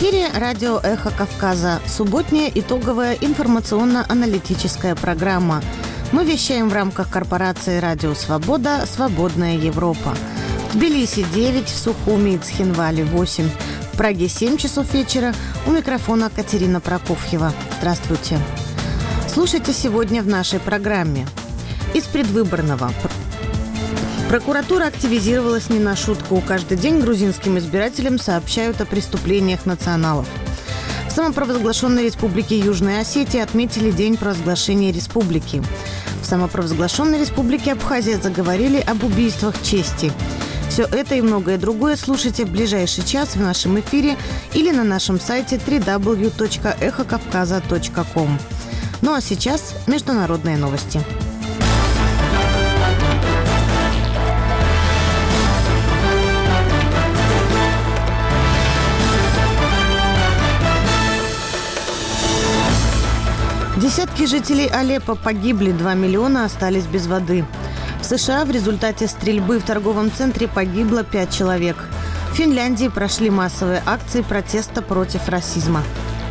эфире радио «Эхо Кавказа». Субботняя итоговая информационно-аналитическая программа. Мы вещаем в рамках корпорации «Радио Свобода. Свободная Европа». В Тбилиси 9, в Сухуми и Цхинвале 8, в Праге 7 часов вечера. У микрофона Катерина Прокофьева. Здравствуйте. Слушайте сегодня в нашей программе. Из предвыборного. Прокуратура активизировалась не на шутку. Каждый день грузинским избирателям сообщают о преступлениях националов. В самопровозглашенной республике Южной Осетии отметили День провозглашения республики. В самопровозглашенной республике Абхазия заговорили об убийствах чести. Все это и многое другое слушайте в ближайший час в нашем эфире или на нашем сайте www.эхокавказа.ком. Ну а сейчас международные новости. Десятки жителей Алеппо погибли, 2 миллиона остались без воды. В США в результате стрельбы в торговом центре погибло 5 человек. В Финляндии прошли массовые акции протеста против расизма.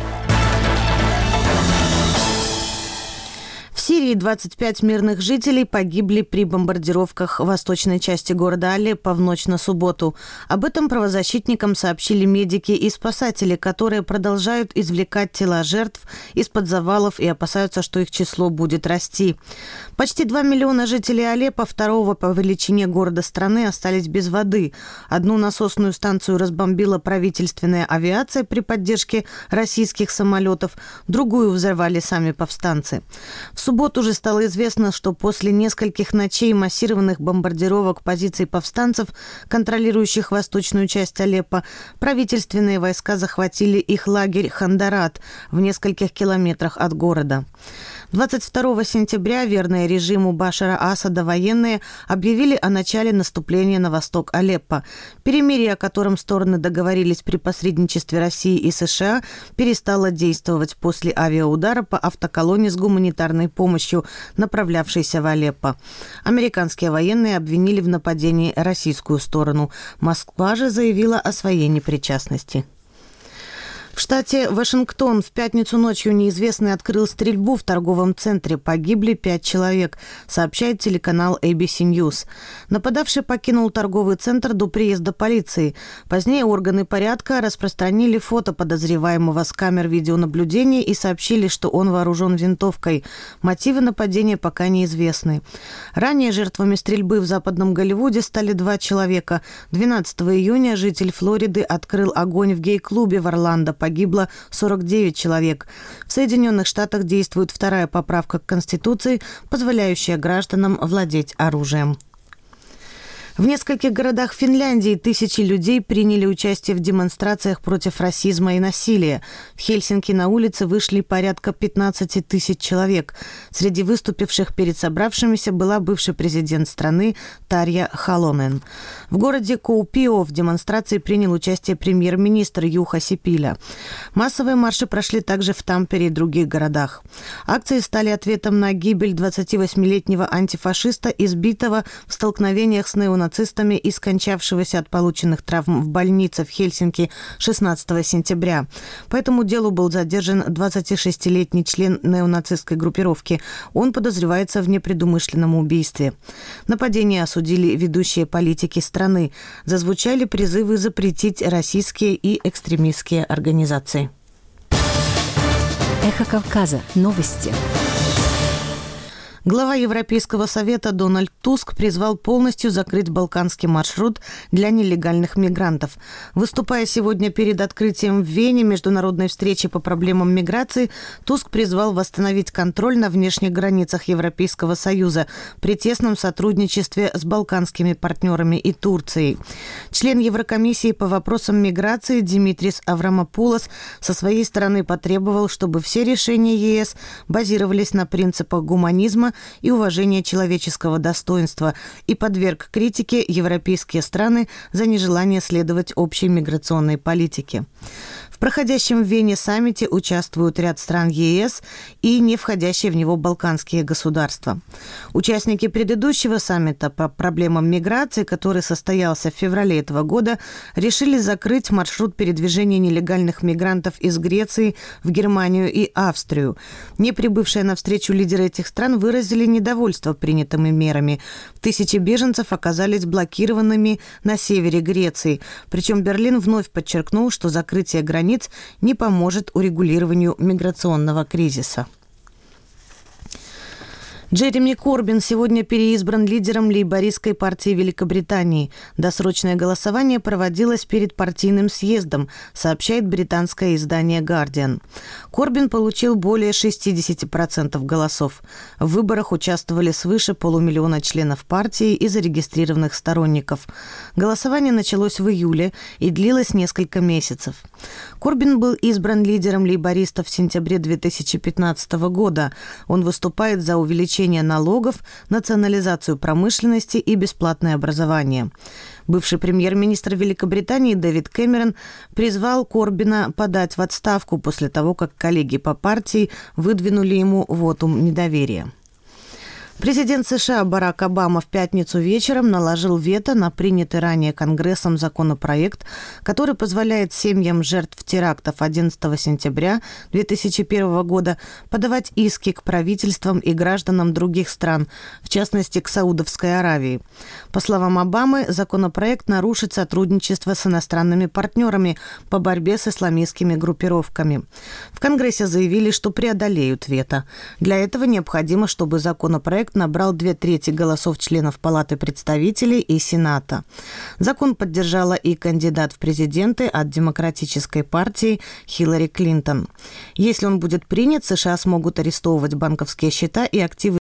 В Сирии 25 мирных жителей погибли при бомбардировках в восточной части города Алеппо в ночь на субботу. Об этом правозащитникам сообщили медики и спасатели, которые продолжают извлекать тела жертв из-под завалов и опасаются, что их число будет расти. Почти 2 миллиона жителей Алеппо, второго по величине города страны, остались без воды. Одну насосную станцию разбомбила правительственная авиация при поддержке российских самолетов, другую взорвали сами повстанцы. В субботу уже стало известно, что после нескольких ночей массированных бомбардировок позиций повстанцев, контролирующих восточную часть Алеппо, правительственные войска захватили их лагерь Хандарат в нескольких километрах от города. 22 сентября верные режиму Башара Асада военные объявили о начале наступления на восток Алеппо. Перемирие, о котором стороны договорились при посредничестве России и США, перестало действовать после авиаудара по автоколонне с гуманитарной помощью, направлявшейся в Алеппо. Американские военные обвинили в нападении российскую сторону. Москва же заявила о своей непричастности. В штате Вашингтон в пятницу ночью неизвестный открыл стрельбу в торговом центре. Погибли 5 человек, сообщает телеканал ABC News. Нападавший покинул торговый центр до приезда полиции. Позднее органы порядка распространили фото подозреваемого с камер видеонаблюдения и сообщили, что он вооружен винтовкой. Мотивы нападения пока неизвестны. Ранее жертвами стрельбы в Западном Голливуде стали 2 человека. 12 июня житель Флориды открыл огонь в гей-клубе в Орландо. Погибло 49 человек. В Соединенных Штатах действует вторая поправка к Конституции, позволяющая гражданам владеть оружием. В нескольких городах Финляндии тысячи людей приняли участие в демонстрациях против расизма и насилия. В Хельсинки на улицы вышли порядка 15 тысяч человек. Среди выступивших перед собравшимися была бывший президент страны Тарья Халонен. В городе Куопио в демонстрации принял участие премьер-министр Юха Сипиля. Массовые марши прошли также в Тампере и других городах. Акции стали ответом на гибель 28-летнего антифашиста, избитого в столкновениях с неонацистами и скончавшегося от полученных травм в больнице в Хельсинки 16 сентября. По этому делу был задержан 26-летний член неонацистской группировки. Он подозревается в непредумышленном убийстве. Нападение осудили ведущие политики страны. Зазвучали призывы запретить российские и экстремистские организации. Эхо Кавказа. Новости. Глава Европейского совета Дональд Туск призвал полностью закрыть балканский маршрут для нелегальных мигрантов. Выступая сегодня перед открытием в Вене международной встречи по проблемам миграции, Туск призвал восстановить контроль на внешних границах Европейского Союза при тесном сотрудничестве с балканскими партнерами и Турцией. Член Еврокомиссии по вопросам миграции Димитрис Аврамопулос со своей стороны потребовал, чтобы все решения ЕС базировались на принципах гуманизма, и уважения человеческого достоинства и подверг критике европейские страны за нежелание следовать общей миграционной политике. В проходящем в Вене саммите участвуют ряд стран ЕС и не входящие в него балканские государства. Участники предыдущего саммита по проблемам миграции, который состоялся в феврале этого года, решили закрыть маршрут передвижения нелегальных мигрантов из Греции в Германию и Австрию. Не прибывшие на встречу лидеры этих стран выразили недовольство принятыми мерами. Тысячи беженцев оказались блокированными на севере Греции. Причем Берлин вновь подчеркнул, что закрытие границ не поможет урегулированию миграционного кризиса. Джереми Корбин сегодня переизбран лидером лейбористской партии Великобритании. Досрочное голосование проводилось перед партийным съездом, сообщает британское издание «Гардиан». Корбин получил более 60% голосов. В выборах участвовали свыше 500 000 членов партии и зарегистрированных сторонников. Голосование началось в июле и длилось несколько месяцев. Корбин был избран лидером лейбористов в сентябре 2015 года. Он выступает за увеличение налогов, национализацию промышленности и бесплатное образование. Бывший премьер-министр Великобритании Дэвид Кэмерон призвал Корбина подать в отставку после того, как коллеги по партии выдвинули ему вотум недоверия. Президент США Барак Обама в пятницу вечером наложил вето на принятый ранее Конгрессом законопроект, который позволяет семьям жертв терактов 11 сентября 2001 года подавать иски к правительствам и гражданам других стран, в частности, к Саудовской Аравии. По словам Обамы, законопроект нарушит сотрудничество с иностранными партнерами по борьбе с исламистскими группировками. В Конгрессе заявили, что преодолеют вето. Для этого необходимо, чтобы законопроект набрал 2/3 голосов членов Палаты представителей и Сената. Закон поддержала и кандидат в президенты от Демократической партии Хиллари Клинтон. Если он будет принят, США смогут арестовывать банковские счета и активы